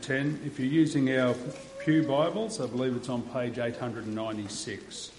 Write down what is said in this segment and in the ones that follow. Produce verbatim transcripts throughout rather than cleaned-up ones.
ten. If you're using our Pew Bibles, I believe it's on page eight hundred ninety-six.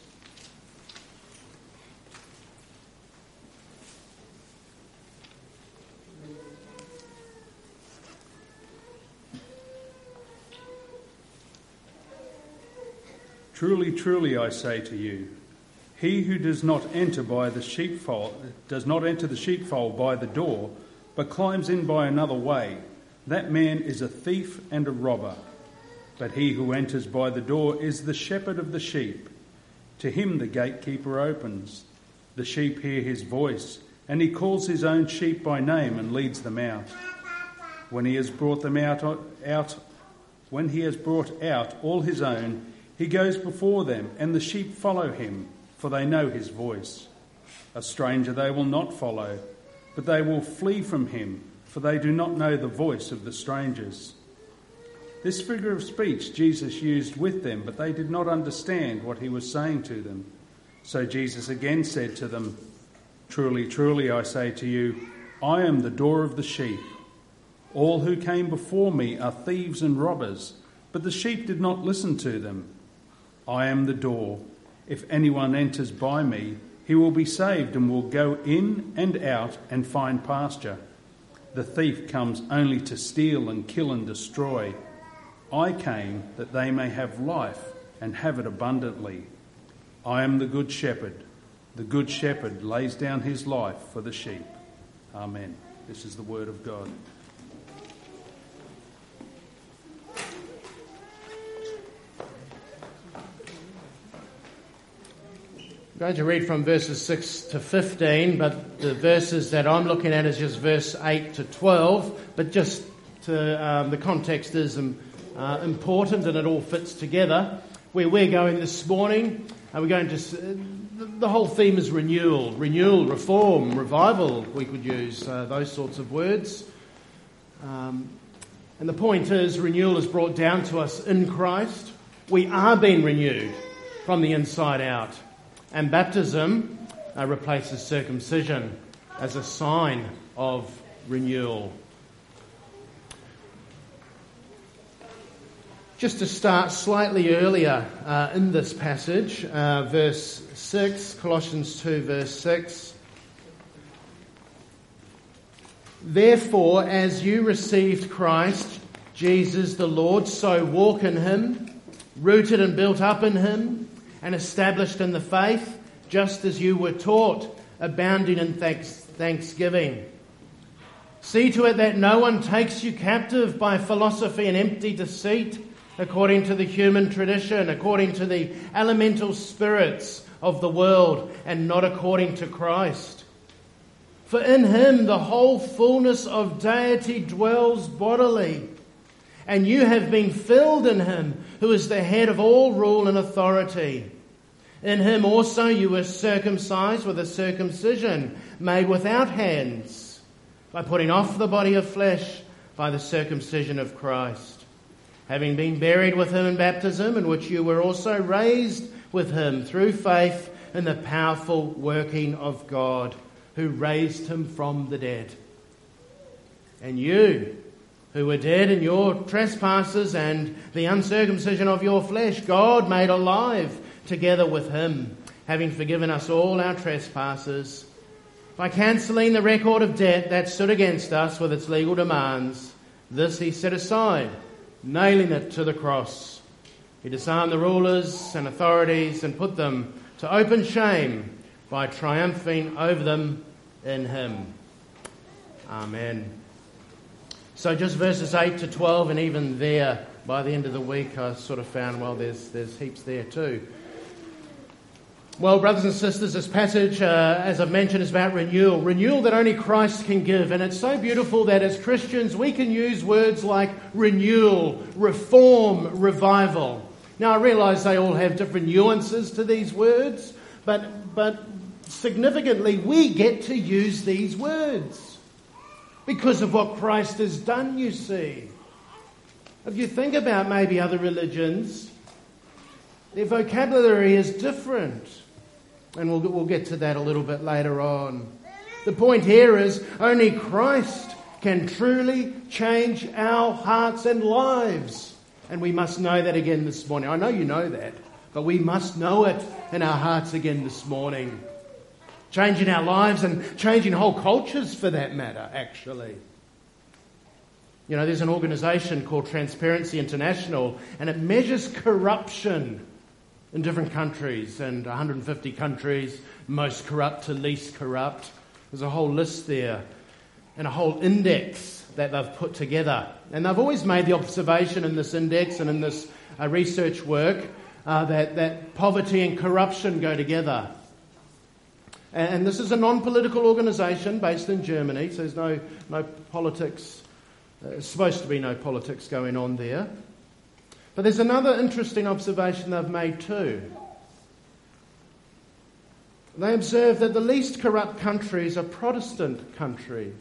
Truly, truly, I say to you, he who does not enter by the sheepfold does not enter the sheepfold by the door, but climbs in by another way, that man is a thief and a robber. But he who enters by the door is the shepherd of the sheep. To him the gatekeeper opens. The sheep hear his voice, and he calls his own sheep by name and leads them out. When he has brought them out, out when he has brought out all his own, he goes before them, and the sheep follow him, for they know his voice. A stranger they will not follow, but they will flee from him, for they do not know the voice of the strangers. This figure of speech Jesus used with them, but they did not understand what he was saying to them. So Jesus again said to them, Truly, truly, I say to you, I am the door of the sheep. All who came before me are thieves and robbers, but the sheep did not listen to them. I am the door. If anyone enters by me, he will be saved and will go in and out and find pasture. The thief comes only to steal and kill and destroy. I came that they may have life and have it abundantly. I am the good shepherd. The good shepherd lays down his life for the sheep. Amen. This is the word of God. I'm going to read from verses six to fifteen, but the verses that I'm looking at is just verse eight to twelve. But just to, um, the context is um, uh, important and it all fits together. Where we're going this morning, uh, we're going to uh, the whole theme is renewal, renewal, reform, revival. We could use uh, those sorts of words. Um, and the point is, renewal is brought down to us in Christ. We are being renewed from the inside out. And baptism uh, replaces circumcision as a sign of renewal. Just to start slightly earlier uh, in this passage, uh, verse six, Colossians two, verse six. Therefore, as you received Christ, Jesus the Lord, so walk in him, rooted and built up in him, and established in the faith, just as you were taught, abounding in thanks, thanksgiving. See to it that no one takes you captive by philosophy and empty deceit, according to the human tradition, according to the elemental spirits of the world, and not according to Christ. For in him the whole fullness of deity dwells bodily, and you have been filled in him, who is the head of all rule and authority. In him also you were circumcised with a circumcision made without hands, by putting off the body of flesh by the circumcision of Christ, having been buried with him in baptism, in which you were also raised with him through faith in the powerful working of God, who raised him from the dead. And you, who were dead in your trespasses and the uncircumcision of your flesh, God made alive together with him, having forgiven us all our trespasses, by cancelling the record of debt that stood against us with its legal demands. This he set aside, nailing it to the cross. He disarmed the rulers and authorities and put them to open shame by triumphing over them in him. Amen. So just verses eight to twelve, and even there, by the end of the week, I sort of found, well, there's there's heaps there too. Well, brothers and sisters, this passage, uh, as I've mentioned, is about renewal. Renewal that only Christ can give. And it's so beautiful that as Christians, we can use words like renewal, reform, revival. Now, I realise they all have different nuances to these words, but but significantly, we get to use these words because of what Christ has done, you see. If you think about maybe other religions, their vocabulary is different. And we'll, we'll get to that a little bit later on. The point here is only Christ can truly change our hearts and lives. And we must know that again this morning. I know you know that, but we must know it in our hearts again this morning. Changing our lives and changing whole cultures for that matter, actually. You know, there's an organisation called Transparency International, and it measures corruption in different countries, and one hundred fifty countries, most corrupt to least corrupt. There's a whole list there, and a whole index that they've put together. And they've always made the observation in this index and in this uh, research work uh, that, that poverty and corruption go together. And, and this is a non-political organisation based in Germany, so there's no, no politics. There's supposed to be no politics going on there. But there's another interesting observation they've made too. They observe that the least corrupt countries are Protestant countries.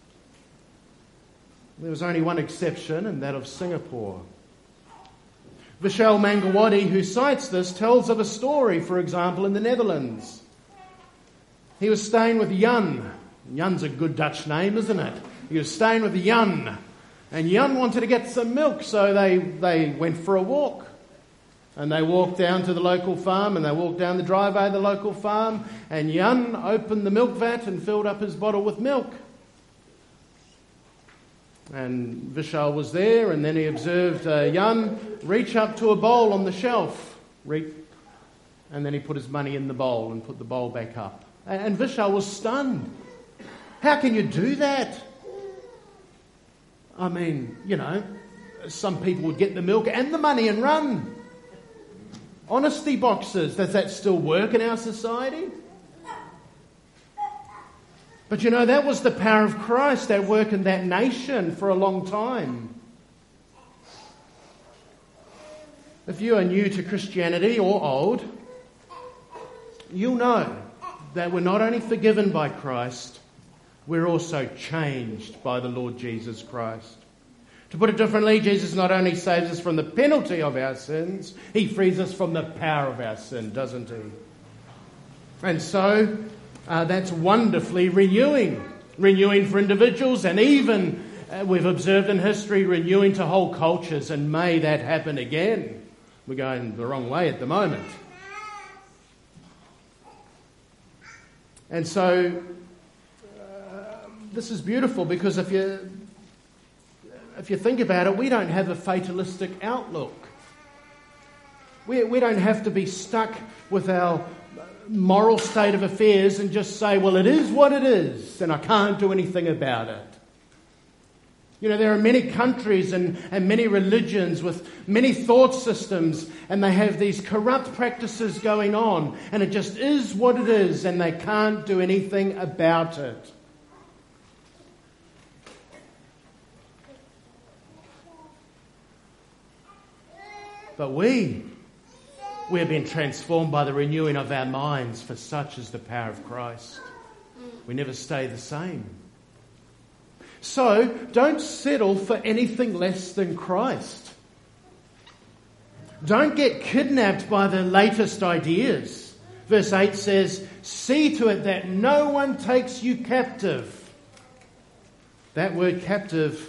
There was only one exception, and that of Singapore. Vishal Mangalwadi, who cites this, tells of a story, for example, in the Netherlands. He was staying with Jan. Jan's a good Dutch name, isn't it? He was staying with Jan. And Jan wanted to get some milk, so they, they went for a walk. And they walked down to the local farm, and they walked down the driveway of the local farm, and Jan opened the milk vat and filled up his bottle with milk. And Vishal was there, and then he observed uh, Jan reach up to a bowl on the shelf. Re- and then he put his money in the bowl and put the bowl back up. And, and Vishal was stunned. How can you do that? I mean, you know, some people would get the milk and the money and run. Honesty boxes, does that still work in our society? But you know, that was the power of Christ at work in that nation for a long time. If you are new to Christianity or old, you'll know that we're not only forgiven by Christ, we're also changed by the Lord Jesus Christ. To put it differently, Jesus not only saves us from the penalty of our sins, he frees us from the power of our sin, doesn't he? And so, uh, that's wonderfully renewing. Renewing for individuals, and even, uh, we've observed in history, renewing to whole cultures, and may that happen again. We're going the wrong way at the moment. And so, this is beautiful, because if you if you think about it, we don't have a fatalistic outlook. We we don't have to be stuck with our moral state of affairs and just say, well, it is what it is, and I can't do anything about it. You know, there are many countries and, and many religions with many thought systems, and they have these corrupt practices going on, and it just is what it is, and they can't do anything about it. But we, we have been transformed by the renewing of our minds, for such is the power of Christ. We never stay the same. So, don't settle for anything less than Christ. Don't get kidnapped by the latest ideas. Verse eight says, see to it that no one takes you captive. That word captive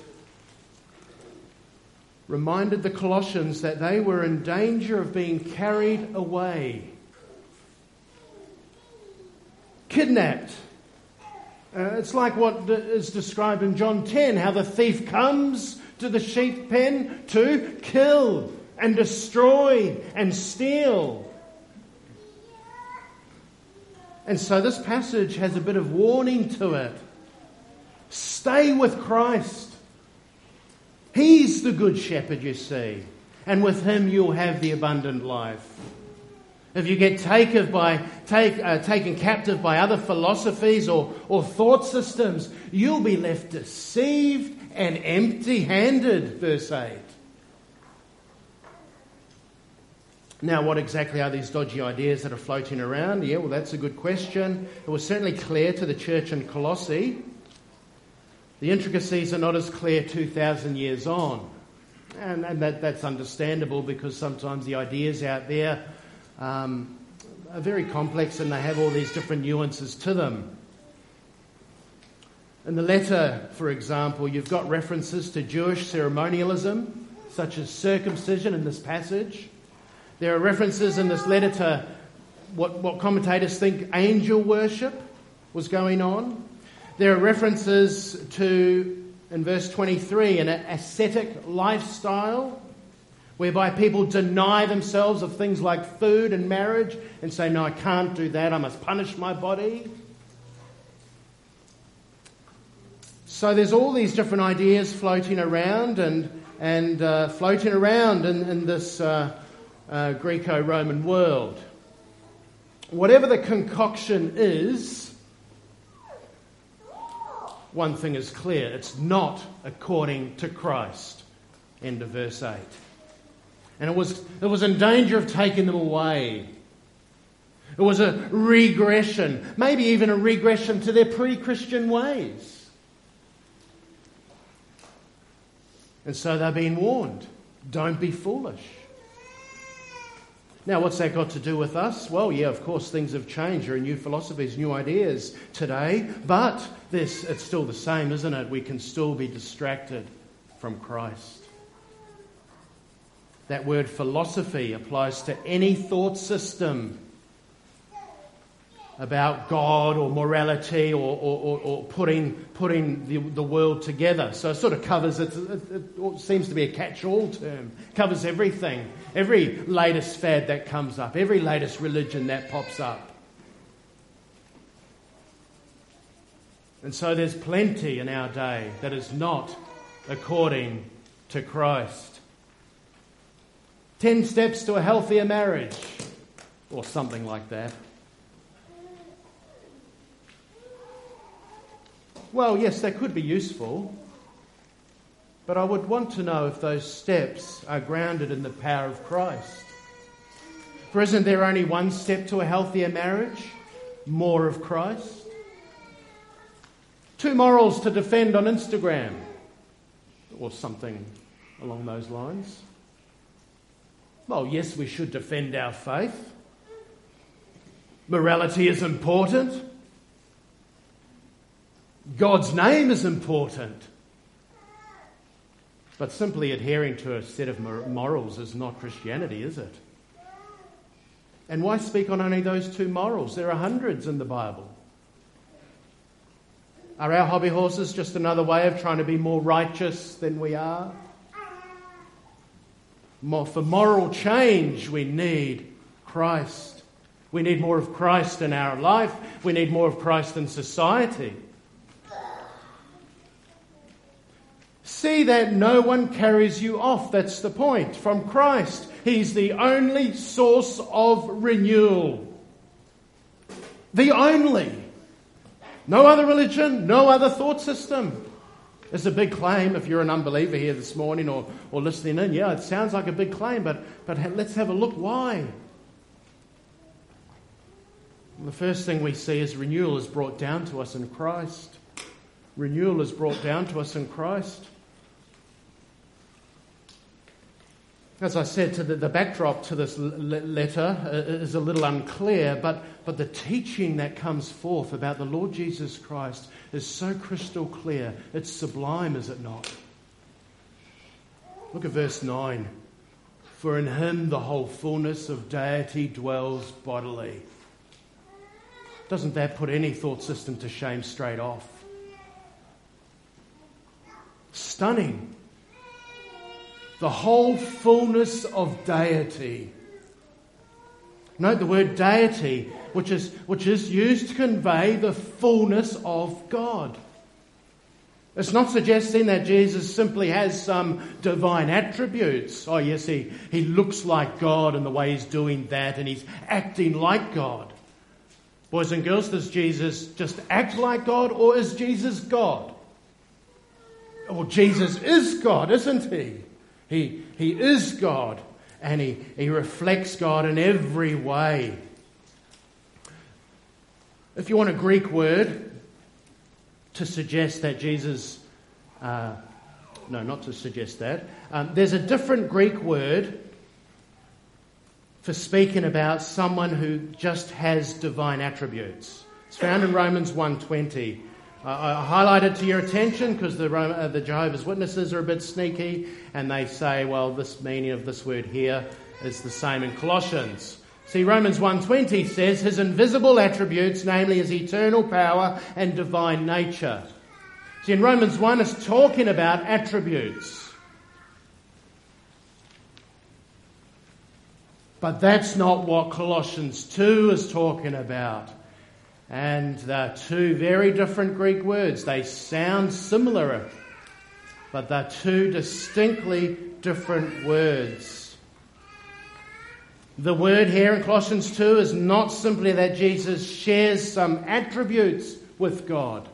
reminded the Colossians that they were in danger of being carried away. Kidnapped. Uh, it's like what is described in John ten, how the thief comes to the sheep pen to kill and destroy and steal. And so this passage has a bit of warning to it. Stay with Christ. He's the good shepherd, you see. And with him you'll have the abundant life. If you get taken by, take, uh, taken captive by other philosophies or, or thought systems, you'll be left deceived and empty-handed, verse eight. Now, what exactly are these dodgy ideas that are floating around? Yeah, well, that's a good question. It was certainly clear to the church in Colossae. The intricacies are not as clear two thousand years on. And, and that, that's understandable, because sometimes the ideas out there um, are very complex and they have all these different nuances to them. In the letter, for example, you've got references to Jewish ceremonialism, such as circumcision in this passage. There are references in this letter to what, what commentators think angel worship was going on. There are references to, in verse twenty-three, an ascetic lifestyle whereby people deny themselves of things like food and marriage and say, no, I can't do that, I must punish my body. So there's all these different ideas floating around and and uh, floating around in, in this uh, uh, Greco-Roman world. Whatever the concoction is, one thing is clear, it's not according to Christ. End of verse eight. And it was, it was in danger of taking them away. It was a regression, maybe even a regression to their pre-Christian ways. And so they're being warned, don't be foolish. Now, what's that got to do with us? Well, yeah, of course, things have changed. There are new philosophies, new ideas today. But this, it's still the same, isn't it? We can still be distracted from Christ. That word philosophy applies to any thought system about God or morality or, or, or, or putting putting the, the world together. So it sort of covers, it, it, it seems to be a catch-all term, covers everything, every latest fad that comes up, every latest religion that pops up. And so there's plenty in our day that is not according to Christ. Ten steps to a healthier marriage, or something like that. Well, yes, that could be useful, but I would want to know if those steps are grounded in the power of Christ. For isn't there only one step to a healthier marriage? More of Christ. Two morals to defend on Instagram, or something along those lines. Well, yes, we should defend our faith. Morality is important. God's name is important. But simply adhering to a set of morals is not Christianity, is it? And why speak on only those two morals? There are hundreds in the Bible. Are our hobby horses just another way of trying to be more righteous than we are? More, for moral change, we need Christ. We need more of Christ in our life. We need more of Christ in society. See that no one carries you off. That's the point. From Christ. He's the only source of renewal. The only. No other religion, no other thought system. It's a big claim if you're an unbeliever here this morning or, or listening in. Yeah, it sounds like a big claim, but, but let's have a look. Why? The first thing we see is renewal is brought down to us in Christ. Renewal is brought down to us in Christ. As I said, to the, the backdrop to this l- letter uh, is a little unclear, but, but the teaching that comes forth about the Lord Jesus Christ is so crystal clear. It's sublime, is it not? Look at verse nine. For in him the whole fullness of deity dwells bodily. Doesn't that put any thought system to shame straight off? Stunning. The whole fullness of deity. Note the word deity, which is, which is used to convey the fullness of God. It's not suggesting that Jesus simply has some divine attributes. Oh yes, he, he looks like God in the way he's doing that and he's acting like God. Boys and girls, does Jesus just act like God or is Jesus God? Well, Jesus is God, isn't he? He, he is God, and he, he reflects God in every way. If you want a Greek word to suggest that Jesus... Uh, no, not to suggest that. Um, there's a different Greek word for speaking about someone who just has divine attributes. It's found in Romans one twenty. I, I highlight it to your attention because the, uh, the Jehovah's Witnesses are a bit sneaky and they say, well, this meaning of this word here is the same in Colossians. See, Romans one twenty says his invisible attributes, namely his eternal power and divine nature. See, in Romans one it's talking about attributes. But that's not what Colossians two is talking about. And they're two very different Greek words. They sound similar, but they're two distinctly different words. The word here in Colossians two is not simply that Jesus shares some attributes with God.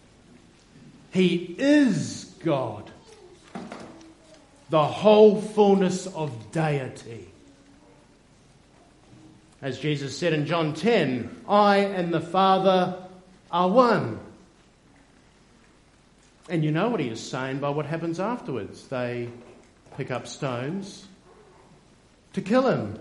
He is God, the whole fullness of deity. As Jesus said in John ten, I and the Father are one. And you know what he is saying by what happens afterwards. They pick up stones to kill him.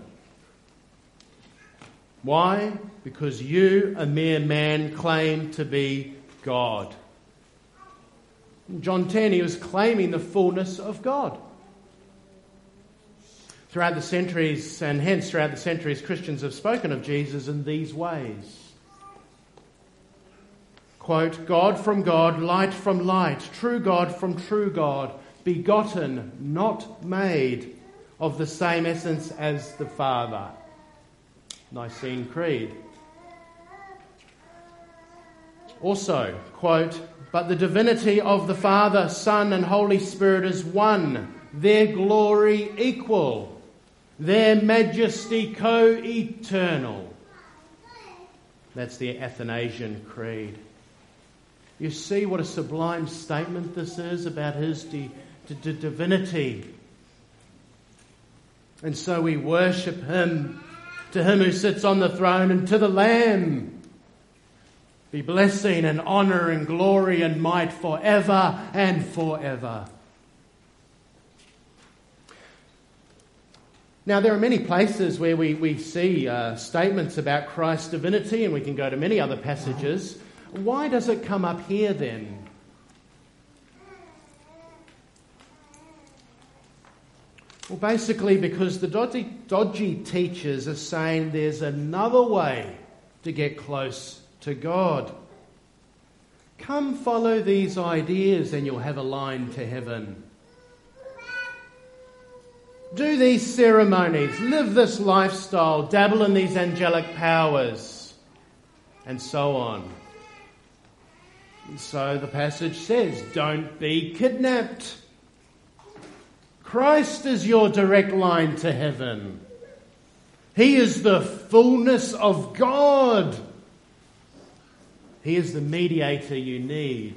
Why? Because you, a mere man, claim to be God. In John ten, he was claiming the fullness of God. Throughout the centuries, and hence throughout the centuries, Christians have spoken of Jesus in these ways. Quote, God from God, light from light, true God from true God, begotten, not made, of the same essence as the Father. Nicene Creed. Also, quote, but the divinity of the Father, Son and Holy Spirit is one, their glory equal, their majesty co-eternal. That's the Athanasian Creed. You see what a sublime statement this is about his di- di- di- divinity. And so we worship him, to him who sits on the throne and to the Lamb be blessing and honour and glory and might forever and forever. Now, there are many places where we, we see uh, statements about Christ's divinity, and we can go to many other passages. Why does it come up here then? Well, basically because the dodgy, dodgy teachers are saying there's another way to get close to God. Come follow these ideas and you'll have a line to heaven. Do these ceremonies, live this lifestyle, dabble in these angelic powers, and so on. And so the passage says, don't be kidnapped. Christ is your direct line to heaven. He is the fullness of God. He is the mediator you need.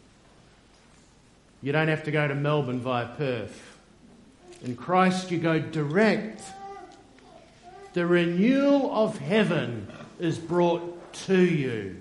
You don't have to go to Melbourne via Perth. In Christ you go direct. The renewal of heaven is brought to you.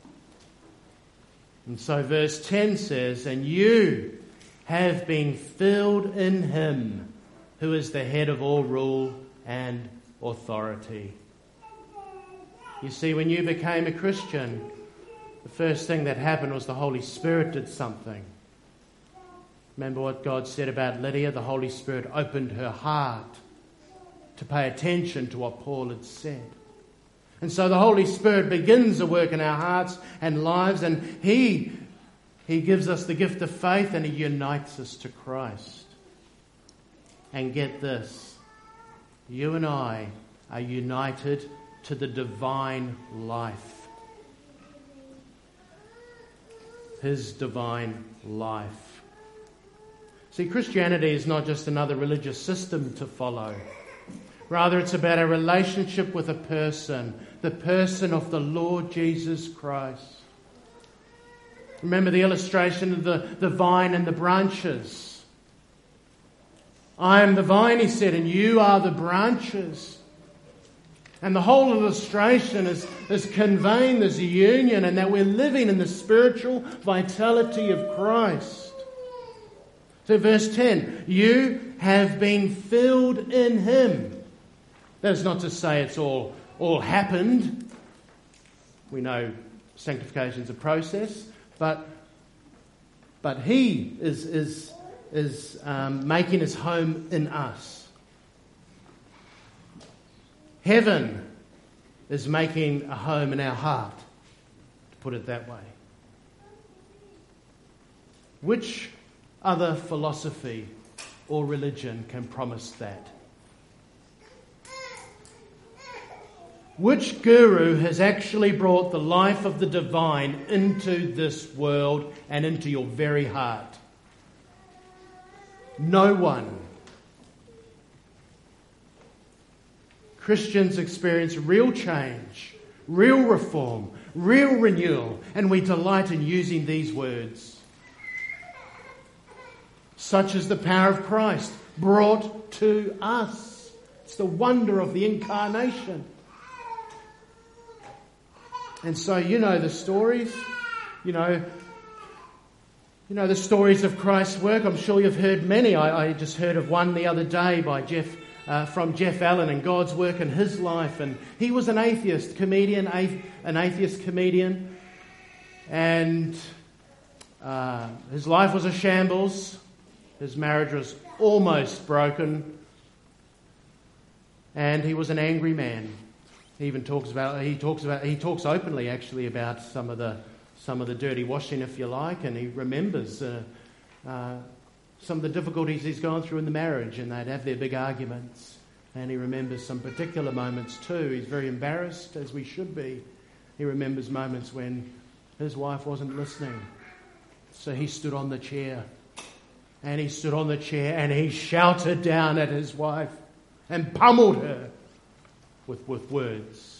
And so verse ten says, and you have been filled in him who is the head of all rule and authority. You see, when you became a Christian, the first thing that happened was the Holy Spirit did something. Remember what God said about Lydia? The Holy Spirit opened her heart to pay attention to what Paul had said. And so the Holy Spirit begins to work in our hearts and lives, and He, He gives us the gift of faith and He unites us to Christ. And get this, you and I are united to the divine life. His divine life. See, Christianity is not just another religious system to follow. Rather, it's about a relationship with a person, the person of the Lord Jesus Christ. Remember the illustration of the, the vine and the branches. I am the vine, he said, and you are the branches. And the whole illustration is, is conveying this union and that we're living in the spiritual vitality of Christ. So verse ten, you have been filled in him. That is not to say it's all, all happened. We know sanctification is a process. But but he is is is um, making his home in us. Heaven is making a home in our heart, to put it that way. Which other philosophy or religion can promise that? Which guru has actually brought the life of the divine into this world and into your very heart? No one. Christians experience real change, real reform, real renewal, and we delight in using these words. Such is the power of Christ brought to us. It's the wonder of the incarnation. And so you know the stories, you know, you know the stories of Christ's work. I'm sure you've heard many. I, I just heard of one the other day by Jeff, uh, from Jeff Allen and God's work in his life. And he was an atheist comedian, a, an atheist comedian, and uh, his life was a shambles. His marriage was almost broken, and he was an angry man. He even talks about he talks about he talks openly actually about some of the some of the dirty washing, if you like, and he remembers uh, uh, some of the difficulties he's gone through in the marriage, and they'd have their big arguments. And he remembers some particular moments too. He's very embarrassed, as we should be. He remembers moments when his wife wasn't listening, so he stood on the chair, and he stood on the chair and he shouted down at his wife and pummeled her with, with words.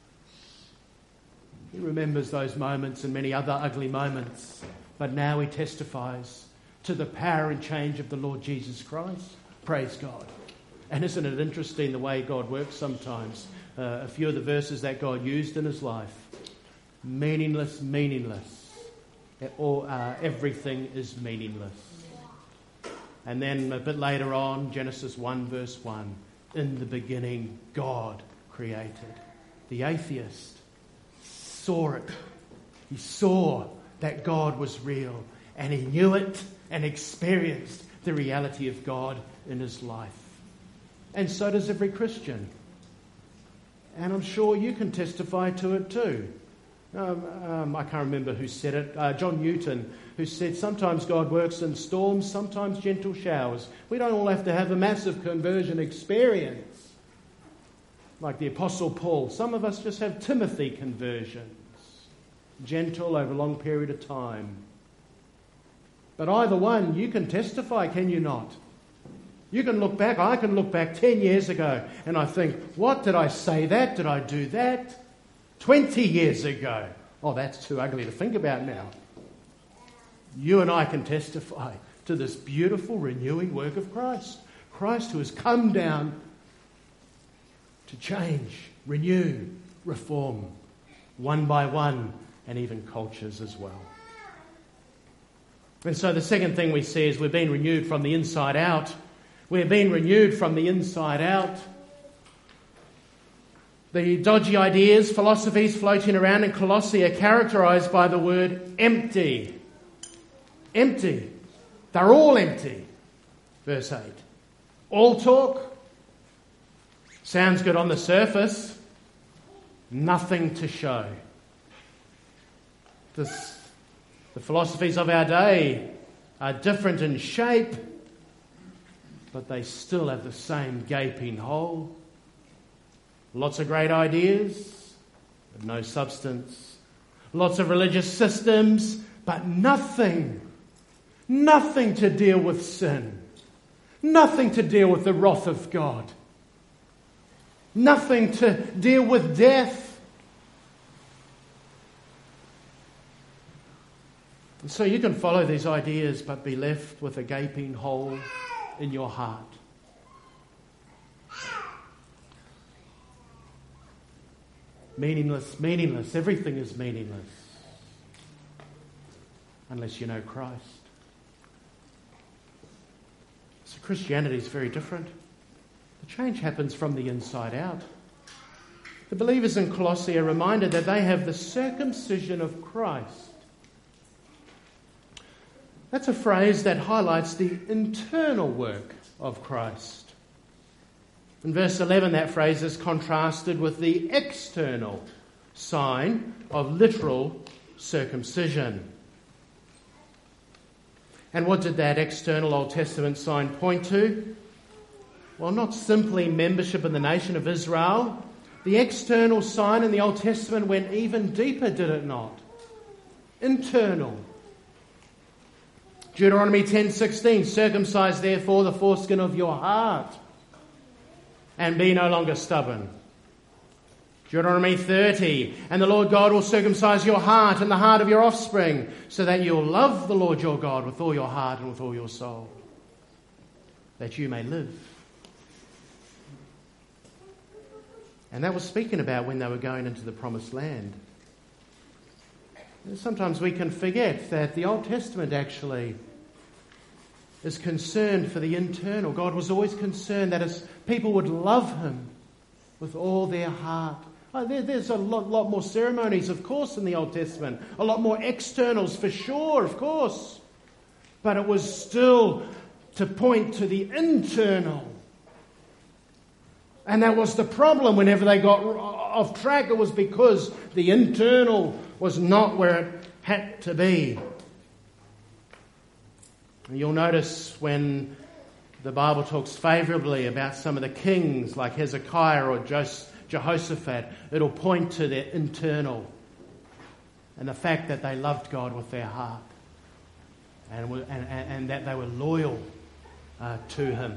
He remembers those moments and many other ugly moments, but now he testifies to the power and change of the Lord Jesus Christ. Praise God. And isn't it interesting the way God works sometimes? Uh, a few of the verses that God used in his life. Meaningless, meaningless. Or uh, everything is meaningless. And then a bit later on, Genesis one verse one. In the beginning, God created. The atheist saw it. He saw that God was real, and he knew it and experienced the reality of God in his life. And so does every Christian. And I'm sure you can testify to it too. Um, um, I can't remember who said it. Uh, John Newton, who said, sometimes God works in storms, sometimes gentle showers. We don't all have to have a massive conversion experience like the Apostle Paul. Some of us just have Timothy conversions, gentle over a long period of time. But either one, you can testify, can you not? You can look back, I can look back ten years ago, and I think, what, did I say that? Did I do that? twenty years ago. Oh, that's too ugly to think about now. You and I can testify to this beautiful renewing work of Christ. Christ who has come down to change, renew, reform, one by one, and even cultures as well. And so the second thing we see is we're being renewed from the inside out. We're being renewed from the inside out. The dodgy ideas, philosophies floating around in Colossae are characterised by the word empty. Empty. They're all empty. Verse eight. All talk. Sounds good on the surface. Nothing to show. This, the philosophies of our day are different in shape, but they still have the same gaping hole. Lots of great ideas, but no substance. Lots of religious systems, but nothing, nothing to deal with sin. Nothing to deal with the wrath of God. Nothing to deal with death. And so you can follow these ideas, but be left with a gaping hole in your heart. Meaningless, meaningless. Everything is meaningless unless you know Christ. So Christianity is very different. The change happens from the inside out. The believers in Colossae are reminded that they have the circumcision of Christ That's a phrase that highlights the internal work of Christ. In verse eleven, that phrase is contrasted with the external sign of literal circumcision. And what did that external Old Testament sign point to? Well, not simply membership in the nation of Israel. The external sign in the Old Testament went even deeper, did it not? Internal. Deuteronomy ten sixteen, circumcise therefore the foreskin of your heart and be no longer stubborn. Deuteronomy thirty, and the Lord God will circumcise your heart and the heart of your offspring, so that you'll love the Lord your God with all your heart and with all your soul, that you may live. And that was speaking about when they were going into the promised land. And sometimes we can forget that the Old Testament actually is concerned for the internal. God was always concerned that his people would love him with all their heart. Oh, there, there's a lot, lot more ceremonies, of course, in the Old Testament. A lot more externals, for sure, of course. But it was still to point to the internal. And that was the problem whenever they got off track. It was because the internal was not where it had to be. And you'll notice when the Bible talks favourably about some of the kings like Hezekiah or Jehoshaphat, it'll point to their internal and the fact that they loved God with their heart and, and, and that they were loyal uh, to him.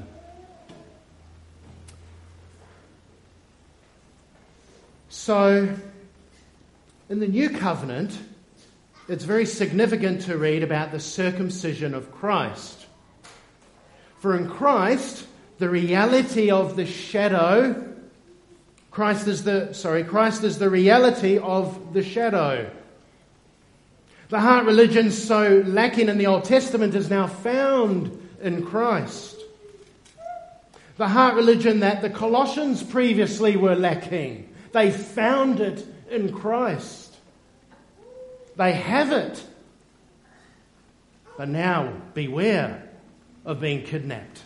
So, in the New Covenant, it's very significant to read about the circumcision of Christ. For in Christ, the reality of the shadow, Christ is the, sorry, Christ is the reality of the shadow. The heart religion so lacking in the Old Testament is now found in Christ. The heart religion that the Colossians previously were lacking, they found it in Christ. They have it. But now, beware of being kidnapped.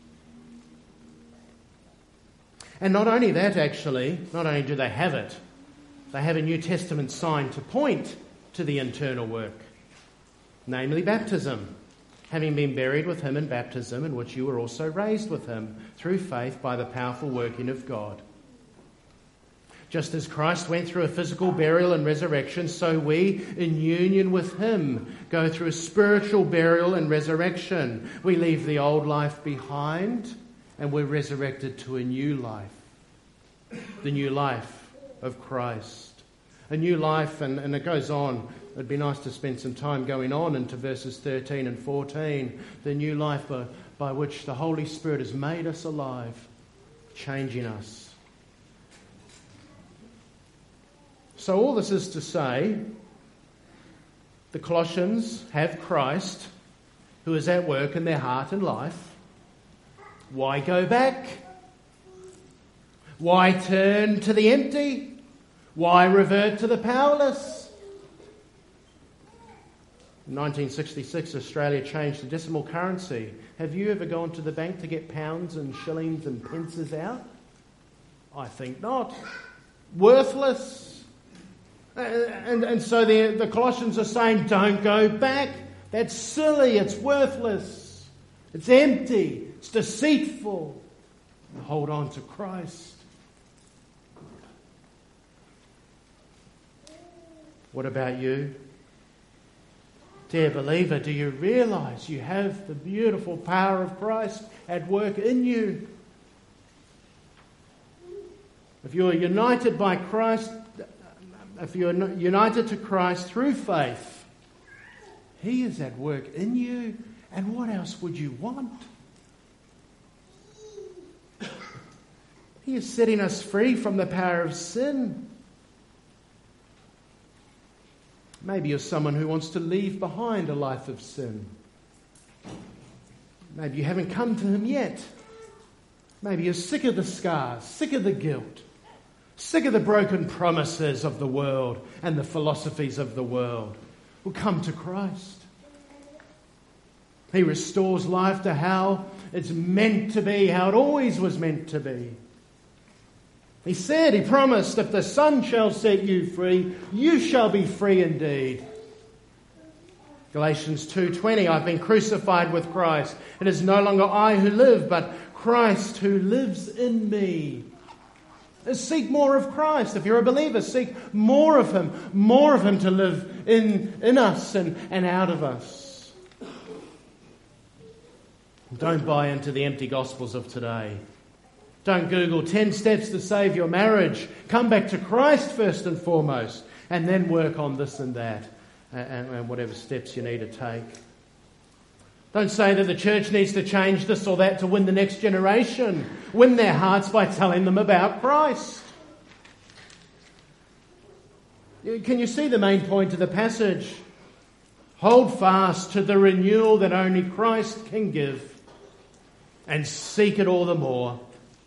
And not only that, actually, not only do they have it, they have a New Testament sign to point to the internal work, namely baptism, having been buried with him in baptism, in which you were also raised with him through faith by the powerful working of God. Just as Christ went through a physical burial and resurrection, so we, in union with him, go through a spiritual burial and resurrection. We leave the old life behind and we're resurrected to a new life. The new life of Christ. A new life, and, and it goes on. It'd be nice to spend some time going on into verses thirteen and fourteen. The new life by, by which the Holy Spirit has made us alive, changing us. So all this is to say, the Colossians have Christ, who is at work in their heart and life. Why go back? Why turn to the empty? Why revert to the powerless? In nineteen sixty-six, Australia changed the decimal currency. Have you ever gone to the bank to get pounds and shillings and pences out? I think not. Worthless. And, and so the, the Colossians are saying, don't go back. That's silly. It's worthless. It's empty. It's deceitful. Hold on to Christ. What about you? Dear believer, do you realise you have the beautiful power of Christ at work in you? If you are united by Christ, if you are united to Christ through faith, he is at work in you. And what else would you want? He is setting us free from the power of sin. Maybe you're someone who wants to leave behind a life of sin. Maybe you haven't come to him yet. Maybe you're sick of the scars, sick of the guilt, sick of the broken promises of the world and the philosophies of the world. Well, come to Christ. He restores life to how it's meant to be, how it always was meant to be. He said, he promised, if the Son shall set you free, you shall be free indeed. Galatians two twenty, I've been crucified with Christ. It is no longer I who live, but Christ who lives in me. Seek more of Christ. If you're a believer, seek more of Him. More of Him to live in, in us and, and out of us. Don't buy into the empty gospels of today. Don't Google ten steps to save your marriage. Come back to Christ first and foremost, and then work on this and that, and, and whatever steps you need to take. Don't say that the church needs to change this or that to win the next generation. Win their hearts by telling them about Christ. Can you see the main point of the passage? Hold fast to the renewal that only Christ can give, and seek it all the more.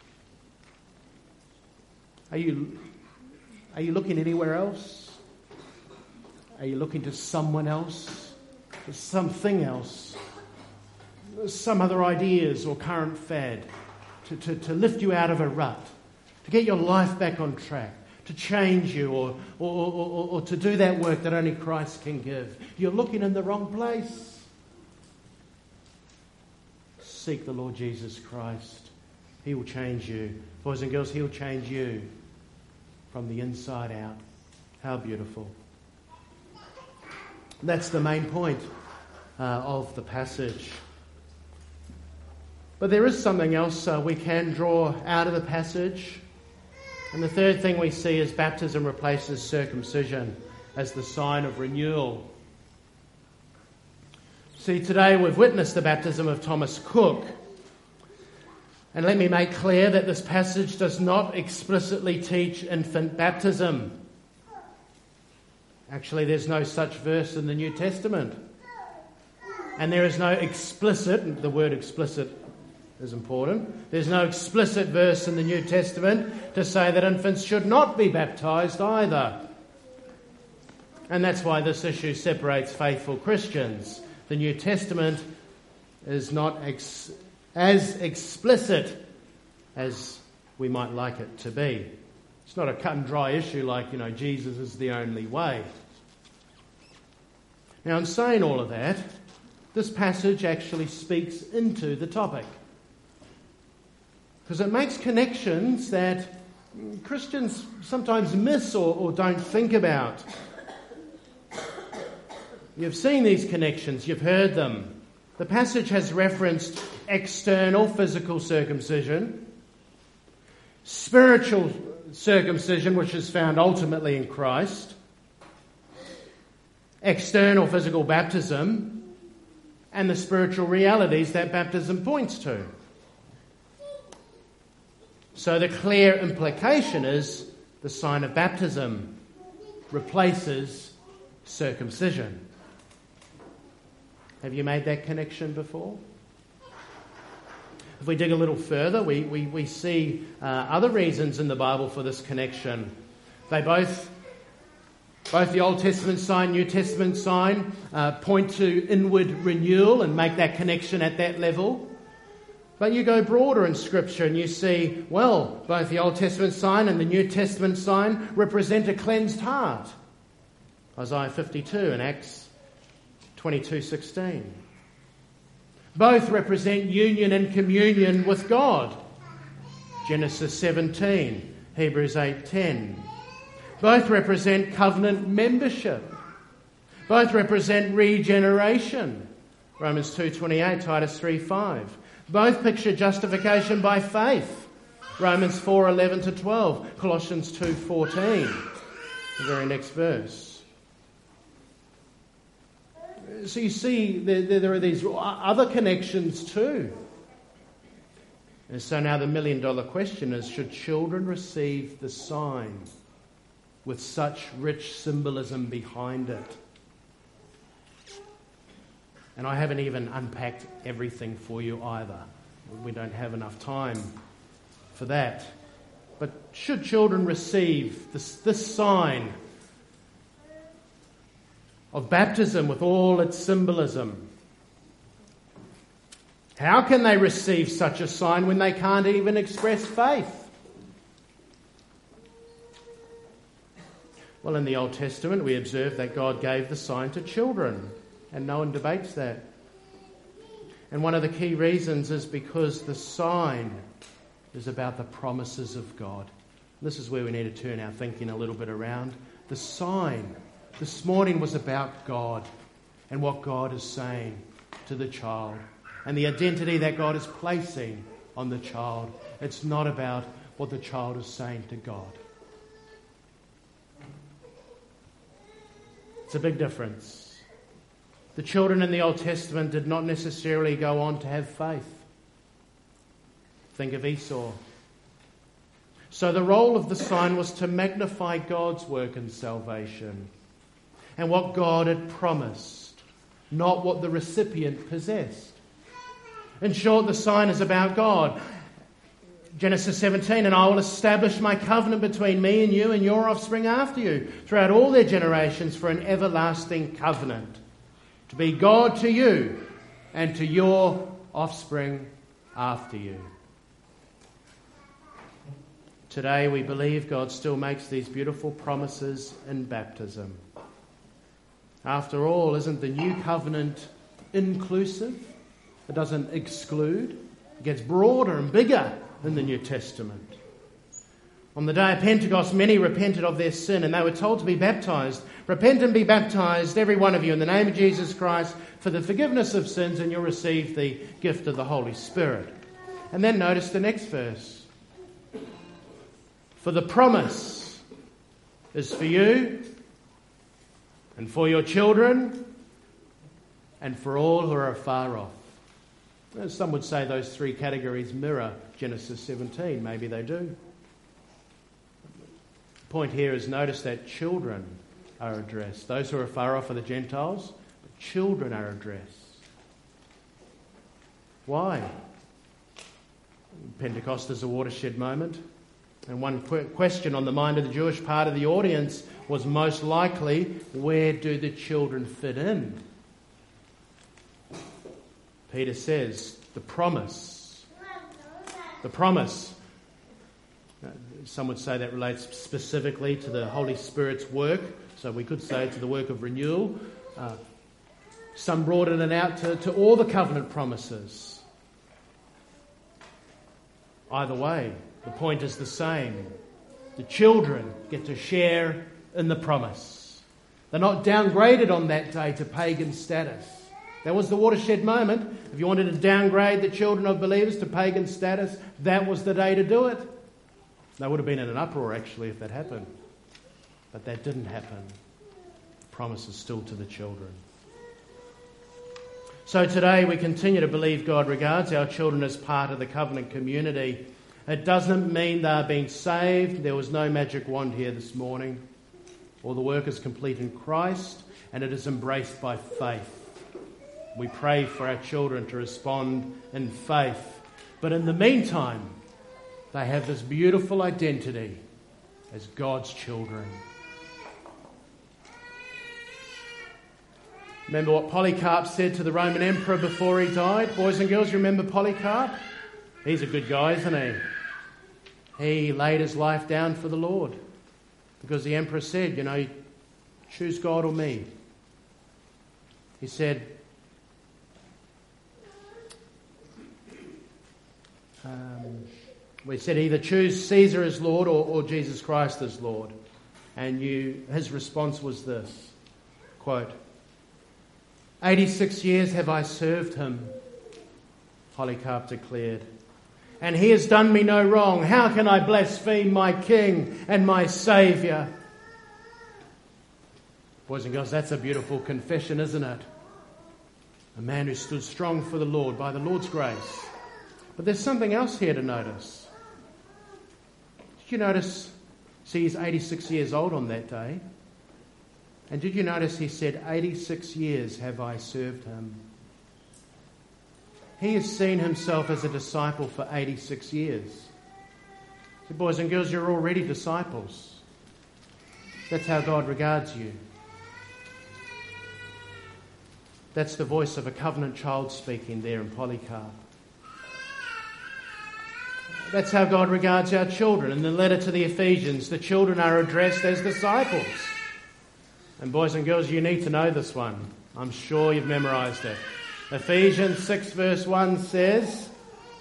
Are you, are you looking anywhere else? Are you looking to someone else? To something else? Some other ideas or current fad to, to, to lift you out of a rut, to get your life back on track, to change you or, or, or, or to do that work that only Christ can give. You're looking in the wrong place. Seek the Lord Jesus Christ. He will change you. Boys and girls, He will change you from the inside out. How beautiful. That's the main point uh, of the passage. But there is something else uh, we can draw out of the passage. And the third thing we see is baptism replaces circumcision as the sign of renewal. See, today we've witnessed the baptism of Thomas Cook. And let me make clear that this passage does not explicitly teach infant baptism. Actually, there's no such verse in the New Testament. And there is no explicit, the word explicit is important, there's no explicit verse in the New Testament to say that infants should not be baptised either. And that's why this issue separates faithful Christians. The New Testament is not ex- as explicit as we might like it to be. It's not a cut and dry issue like, you know, Jesus is the only way. Now, in saying all of that, this passage actually speaks into the topic, because it makes connections that Christians sometimes miss or, or don't think about. You've seen these connections, you've heard them. The passage has referenced external physical circumcision, spiritual circumcision, which is found ultimately in Christ, external physical baptism, and the spiritual realities that baptism points to. So the clear implication is the sign of baptism replaces circumcision. Have you made that connection before? If we dig a little further, we, we, we see uh, other reasons in the Bible for this connection. They both, both the Old Testament sign, New Testament sign, uh, point to inward renewal and make that connection at that level. But you go broader in Scripture and you see, well, both the Old Testament sign and the New Testament sign represent a cleansed heart. Isaiah fifty-two and Acts twenty-two sixteen. Both represent union and communion with God. Genesis seventeen, Hebrews eight ten. Both represent covenant membership. Both represent regeneration. Romans two twenty-eight, Titus three five. Both picture justification by faith. Romans four eleven to twelve, Colossians two fourteen. The very next verse. So you see, there, there are these other connections too. And so now the million dollar question is, should children receive the sign with such rich symbolism behind it? And I haven't even unpacked everything for you either. We don't have enough time for that. But should children receive this, this sign of baptism with all its symbolism? How can they receive such a sign when they can't even express faith? Well, in the Old Testament, we observe that God gave the sign to children, and no one debates that. And one of the key reasons is because the sign is about the promises of God. This is where we need to turn our thinking a little bit around. The sign this morning was about God and what God is saying to the child and the identity that God is placing on the child. It's not about what the child is saying to God. It's a big difference. The children in the Old Testament did not necessarily go on to have faith. Think of Esau. So the role of the sign was to magnify God's work in salvation and what God had promised, not what the recipient possessed. In short, the sign is about God. Genesis seventeen, and I will establish my covenant between me and you and your offspring after you throughout all their generations for an everlasting covenant, to be God to you and to your offspring after you. Today we believe God still makes these beautiful promises in baptism. After all, isn't the new covenant inclusive? It doesn't exclude. It gets broader and bigger in the New Testament. On the day of Pentecost, many repented of their sin and they were told to be baptized. Repent and be baptized, every one of you, in the name of Jesus Christ for the forgiveness of sins, and you'll receive the gift of the Holy Spirit. And then notice the next verse. For the promise is for you and for your children and for all who are afar off. Some would say those three categories mirror Genesis seventeen. Maybe they do. The point here is notice that children are addressed. Those who are far off are the Gentiles, but children are addressed. Why? Pentecost is a watershed moment. And one qu- question on the mind of the Jewish part of the audience was most likely, where do the children fit in? Peter says, the promise. The promise. Some would say that relates specifically to the Holy Spirit's work. So we could say to the work of renewal. Uh, some broaden it out to, to all the covenant promises. Either way, the point is the same. The children get to share in the promise. They're not downgraded on that day to pagan status. That was the watershed moment. If you wanted to downgrade the children of believers to pagan status, that was the day to do it. They would have been in an uproar, actually, if that happened. But that didn't happen. The promise is still to the children. So today we continue to believe God regards our children as part of the covenant community. It doesn't mean they're being saved. There was no magic wand here this morning. All the work is complete in Christ, and it is embraced by faith. We pray for our children to respond in faith. But in the meantime, they have this beautiful identity as God's children. Remember what Polycarp said to the Roman emperor before he died? Boys and girls, remember Polycarp? He's a good guy, isn't he? He laid his life down for the Lord because the emperor said, you know, choose God or me. He said, um, we said either choose Caesar as Lord or, or Jesus Christ as Lord. And you, his response was this, quote, eighty-six years have I served him, Polycarp declared, and he has done me no wrong. How can I blaspheme my King and my Saviour? Boys and girls, that's a beautiful confession, isn't it? A man who stood strong for the Lord by the Lord's grace. But there's something else here to notice. Did you notice, see, he's eighty-six years old on that day. And did you notice he said, eighty-six years have I served him. He has seen himself as a disciple for eighty-six years. So boys and girls, you're already disciples. That's how God regards you. That's the voice of a covenant child speaking there in Polycarp. That's how God regards our children. In the letter to the Ephesians, the children are addressed as disciples. And boys and girls, you need to know this one. I'm sure you've memorised it. Ephesians six verse one says,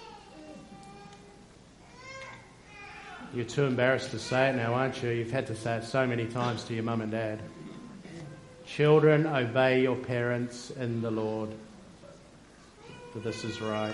you're too embarrassed to say it now, aren't you? You've had to say it so many times to your mum and dad. Children, obey your parents in the Lord, for this is right.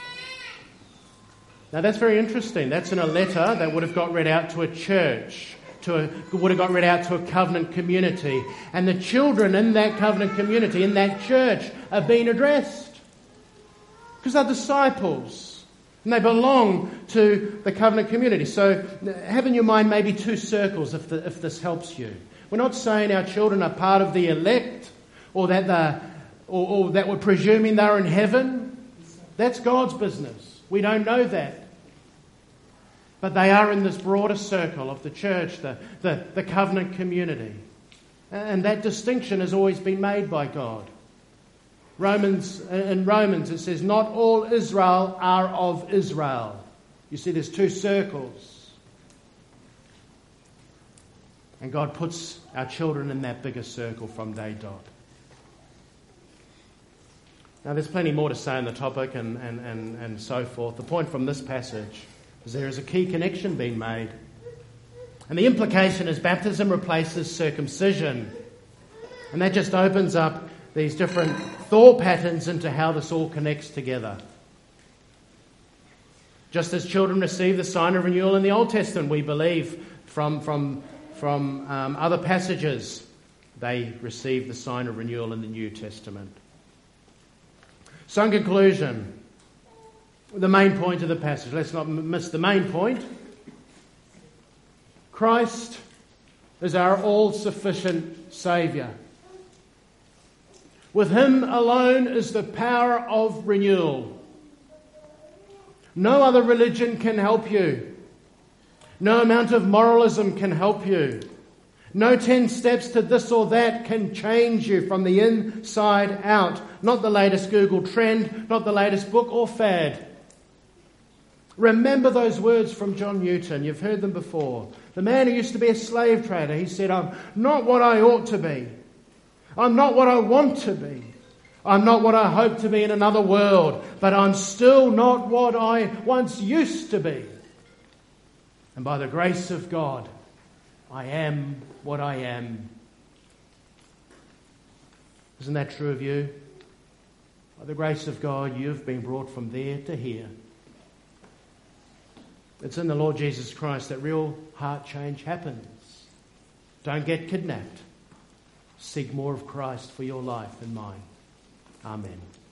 Now that's very interesting. That's in a letter that would have got read out to a church, to a, would have got read out to a covenant community. And the children in that covenant community, in that church, are being addressed. Because they're disciples. And they belong to the covenant community. So have in your mind maybe two circles if, the, if this helps you. We're not saying our children are part of the elect or that, they're, or, or that we're presuming they're in heaven. That's God's business. We don't know that. But they are in this broader circle of the church, the, the, the covenant community. And that distinction has always been made by God. Romans, in Romans it says, not all Israel are of Israel. You see, there's two circles. And God puts our children in that bigger circle from day dot. Now, there's plenty more to say on the topic and, and, and, and so forth. The point from this passage is there is a key connection being made. And the implication is baptism replaces circumcision. And that just opens up these different thought patterns into how this all connects together. Just as children receive the sign of renewal in the Old Testament, we believe from, from, from um, other passages, they receive the sign of renewal in the New Testament. So in conclusion, the main point of the passage, let's not miss the main point. Christ is our all-sufficient Saviour. With Him alone is the power of renewal. No other religion can help you. No amount of moralism can help you. No ten steps to this or that can change you from the inside out. Not the latest Google trend, not the latest book or fad. Remember those words from John Newton. You've heard them before. The man who used to be a slave trader, he said, I'm not what I ought to be. I'm not what I want to be. I'm not what I hope to be in another world. But I'm still not what I once used to be. And by the grace of God, I am what I am. Isn't that true of you? By the grace of God, you've been brought from there to here. It's in the Lord Jesus Christ that real heart change happens. Don't get kidnapped. Seek more of Christ for your life and mine. Amen.